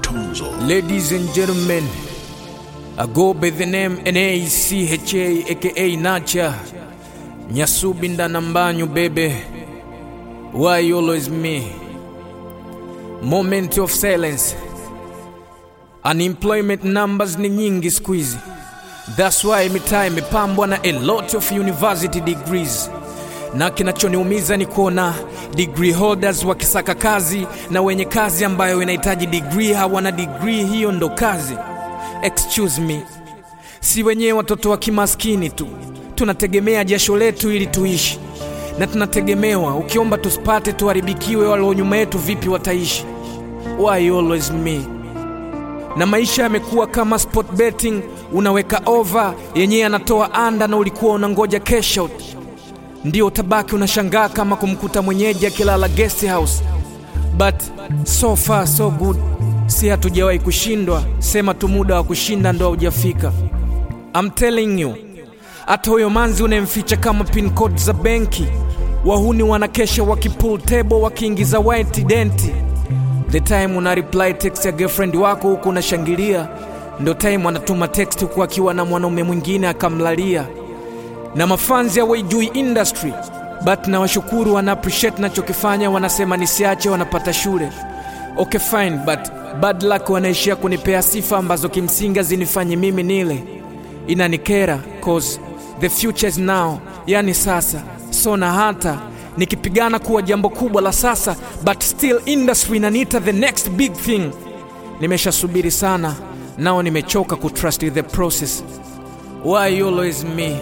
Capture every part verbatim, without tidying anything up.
Matunzo. Ladies and gentlemen, I go by the name N A C H A aka Nacha Nyasubi Ndanambanyu, baby. Why you always me? Moment of silence. Unemployment numbers ni nyingi squeezy. That's why mitaa imepambwa na a lot of university degrees. Na kinachoniumiza ni kuona degree holders wakisaka kazi na wenye kazi ambayo inahitaji degree hawana degree. Hiyo ndo kazi. Excuse me, si wenyewe watoto wa kimaskini tu tunategemea jasho letu ili tuishi, na tunategemewa ukiomba tusipate tuharibikiwe, wale nyuma yetu vipi wataishi? Why always me? Na maisha yamekuwa kama sport betting, unaweka over yenyewe anatoa under na ulikuwa unangoja cash out. Ndio utabaki unashangaa kama kumkuta mwenyeji akilala guest house. But so far so good. Si hatujawahi kushindwa, sema tu muda wa kushinda ndo hujafika. I'm telling you, hata huyo manzi unemficha kama pin code za benki, wahuni wanakesha wakipull table wakiingiza white denti. The time una reply text ya girlfriend wako huko unashangilia, ndo time wanatuma text huko akiwa na mwanaume mwingine akamlalia. Na mafanzi hawajui industry, but na washukuru wana appreciate nachokifanya, wanasema nisiache, wanapata shule. Okay fine, but bad luck wanaishia kunipea sifa ambazo kimsinga zinifanye mimi nile. Inanikera cause the future is now, yani sasa. So na hata nikipigana kuwa jambo kubwa la sasa, but still industry inaniita the next big thing. Nimeshasubiri sana, nao nimechoka kutrust the process. Why always me?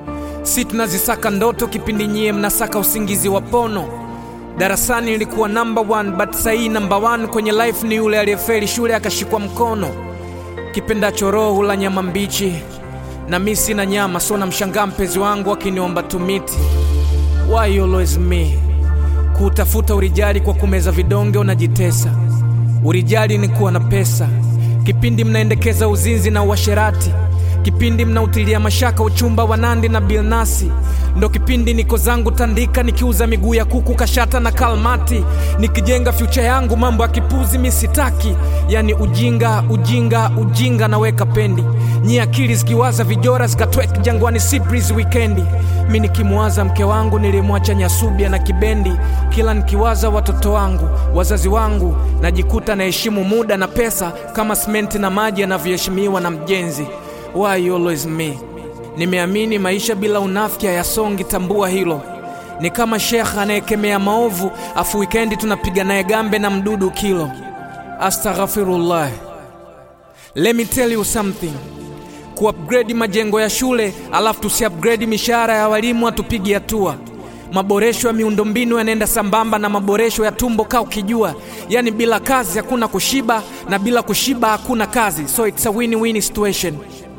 Si tunazisaka ndoto kipindi nyie mnasaka usingizi wa pono. Darasani nilikuwa number one, but sahi number one kwenye life ni yule aliyefeli shule akashikwa mkono. Kipenda choro hula nyama mbichi, na mimi sina nyama, so namshangaa mpenzi wangu akiniomba tumiti. Why always me? Kutafuta urijali kwa kumeza vidonge unajitesa. Urijali ni kuwa na pesa. Kipindi mnaendekeza uzinzi na uasherati, kipindi mnautilia mashaka uchumba wa Nandi na Bilnasi, ndo kipindi niko zangu tandika nikiuza miguu ya kuku kashata na kalmati, nikijenga future yangu mambo ya kipuzi misitaki. Yani ujinga, ujinga, ujinga naweka pendi. Nyi akili zikiwaza vijora zikatwek jangwani Cyprus weekendi. Mimi nikimwaza mke wangu nilimwacha Nyasubia na Kibendi. Kila nikiwaza watoto wangu, wazazi wangu, najikuta naheshimu muda na pesa kama simenti na maji yanavyoheshimiwa na mjenzi. Why always me? Nimeamini maisha bila unafiki hayasongi, tambua hilo. Ni kama sheikh anayekemea maovu, afu weekendi tunapiga naye gambe na mdudu kilo. Astaghfirullah. Let me tell you something. Ku-upgrade majengo ya shule, alafu tusi-upgrade mishahara ya walimu, atupigi hatua. Maboresho ya miundombinu yanaenda sambamba na maboresho ya tumbo kaa ukijua. Yani bila kazi hakuna kushiba, na bila kushiba hakuna kazi. So it's a win-win situation.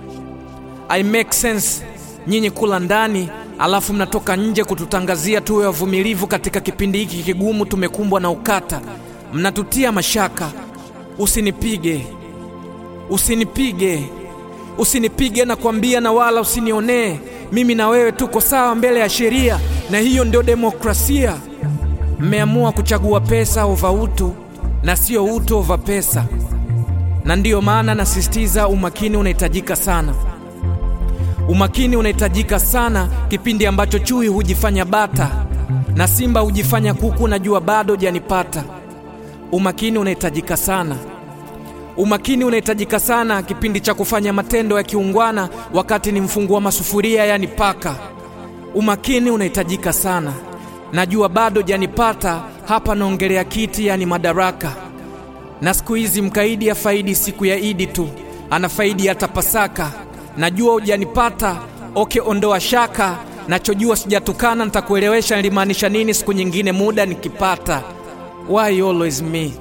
I make sense. Nyinyi kula ndani, alafu mnatoka nje kututangazia tuwe wavumilivu katika kipindi hiki kigumu tumekumbwa na ukata. Mnatutia mashaka. Usinipige. Usinipige. Usinipige na kuambia, na wala usinionee. Mimi na wewe tuko sawa mbele ya sheria, na hiyo ndio demokrasia. Mmeamua kuchagua pesa over utu, na sio utu over pesa. Na ndio maana nasisitiza umakini unahitajika sana. Umakini unahitajika sana kipindi ambacho chui hujifanya bata na simba hujifanya kuku, najua bado janipata. Umakini unahitajika sana. Umakini unahitajika sana kipindi cha kufanya matendo ya kiungwana wakati ni mfungua masufuria, yani paka. Umakini unahitajika sana. Najua bado janipata, hapa naongelea kiti, yani madaraka. Na siku hizi mkaidi ya faidi siku ya Idi tu, ana faidi hata Pasaka. Najua hujanipata, okay, ondoa shaka. Nachojua sijatukana, nitakuelewesha nilimaanisha nini siku nyingine muda nikipata. Why always me?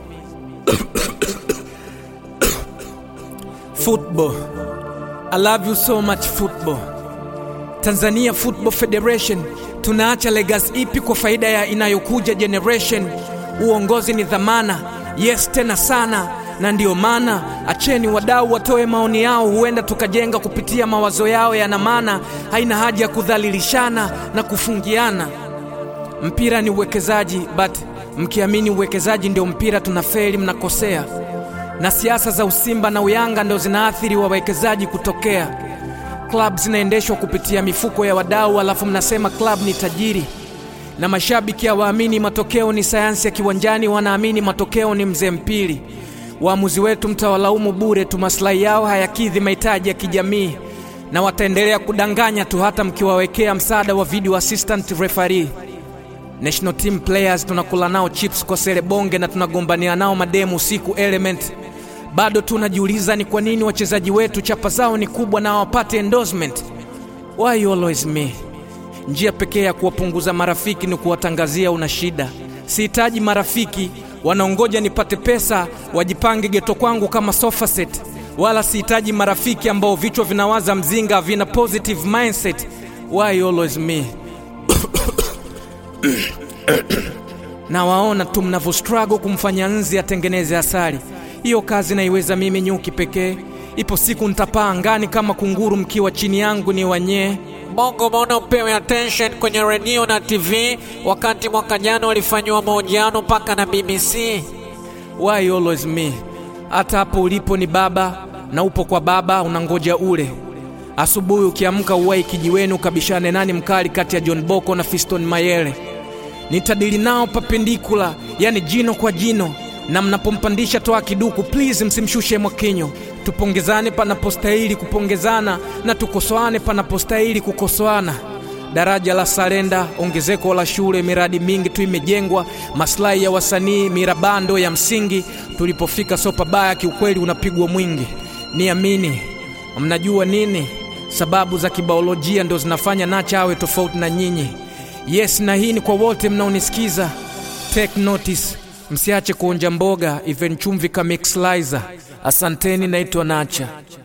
Football. I love you so much football. Tanzania Football Federation, tunaacha legacy ipi kwa faida ya inayokuja generation? Uongozi ni dhamana, yes tena sana. Na ndio maana acheni wadau watoe maoni yao, huenda tukajenga kupitia mawazo yao yana maana. Haina haja ya kudhalilishana na kufungiana. Mpira ni uwekezaji, but mkiamini uwekezaji ndio mpira, tunafeli, mnakosea. na siasa za usimba na uyanga ndio zinaathiri wawekezaji kutokea. Club zinaendeshwa kupitia mifuko ya wadau, alafu mnasema club ni tajiri. Na mashabiki hawaamini matokeo ni sayansi ya kiwanjani, wanaamini matokeo ni mzee mpili. Waamuzi wetu mtawalaumu bure tu, maslahi yao hayakidhi mahitaji ya kijamii, na wataendelea kudanganya tu hata mkiwawekea msaada wa video assistant referee. National team players tunakula nao chips kwa sele bonge na tunagombania nao mademu usiku element. Bado tunajiuliza ni kwa nini wachezaji wetu chapa zao ni kubwa na hawapate endorsement. Why always me? Njia pekee ya kuwapunguza marafiki ni kuwatangazia una shida. Sihitaji marafiki wanaongoja nipate pesa wajipange geto kwangu kama sofa set. Wala sihitaji marafiki ambao vichwa vinawaza mzinga, vina positive mindset. Why always me? Na waona tu mnavyo struggle kumfanya nzi atengeneze asali. Hiyo kazi naiweza mimi nyuki pekee. Ipo siku nitapaa angani kama kunguru, mkiwa chini yangu ni wanye. Bongo mbona upewe attention kwenye radio na T V wakati mwaka jana walifanywa mahojiano paka na B B C? Why always me? Hata hapo ulipo ni baba na upo kwa baba unangoja ule. Asubuhi ukiamka uwai kijiweni ukabishane nani mkali kati ya John Boko na Fiston Mayele. Nitadili nao perpendicular, yani jino kwa jino. Na mnapompandisha toa kiduku, please msimshushe mwakinyo. Tupongezane panapostahili kupongezana, na tukosoane panapostahili kukosoana. Daraja la Sarenda, ongezeko la shule, miradi mingi tu imejengwa, maslahi ya wasanii, mirabando ya msingi. Tulipofika sopa baya kiukweli unapigwa mwingi. Niamini, mnajua nini? Sababu za kibiolojia ndo zinafanya Nacha awe tofauti na nyinyi. Yes, na hii ni kwa wote mnaonisikiza. Take notice, msiache kuonja mboga, even chumvi kama mixlizer. Asanteni, naitwa Nacha.